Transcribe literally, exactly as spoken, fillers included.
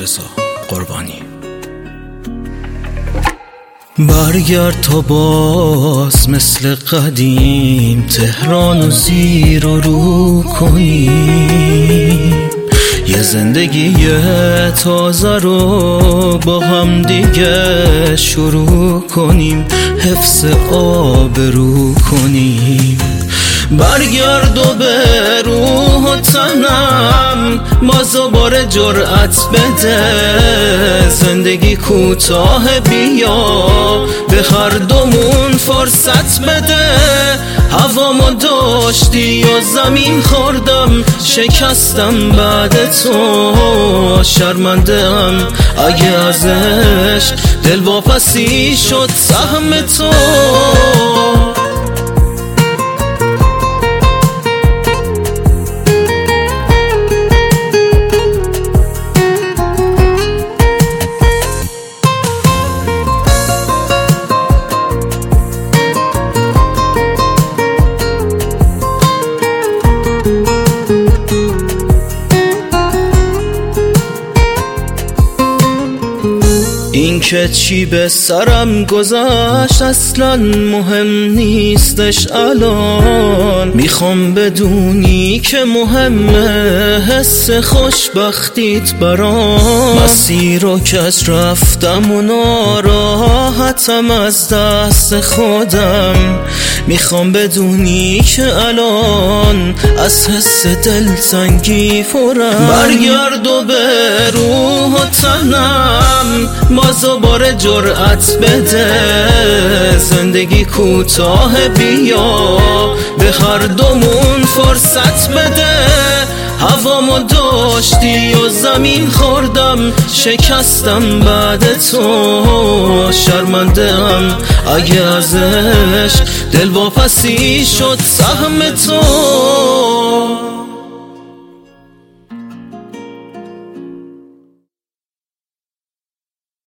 رضا قربانی. برگرد تا باز مثل قدیم تهران و زیر و رو کنیم، یه زندگی تازه رو با هم دیگه شروع کنیم، حفظ آبرو کنیم. برگرد و به روح و تنم باز دوباره جرأت بده، زندگی کوتاه بیا به هر دومون فرصت بده. هوامو داشتی و زمین خوردم، شکستم بعد تو، شرمنده‌ام اگه ازش دل واپسی شد سهم تو. این که چی به سرم گذشت اصلا مهم نیستش الان، میخوام بدونی که مهمه حس خوشبختیت برام. مسیر رو که از رفتم و ناراحتم از دست خودم، میخوام بدونی که الان از حس دلتنگی فرم. برگرد و به روح و تنم باز دوباره جرأت بده، زندگی کوتاه بیا به هر دومون فرصت بده. هوامو داشتی و زمین خوردم، شکستم بعد تو، شرمنده‌ام اگه ازش دل واپسی شد سهم تو.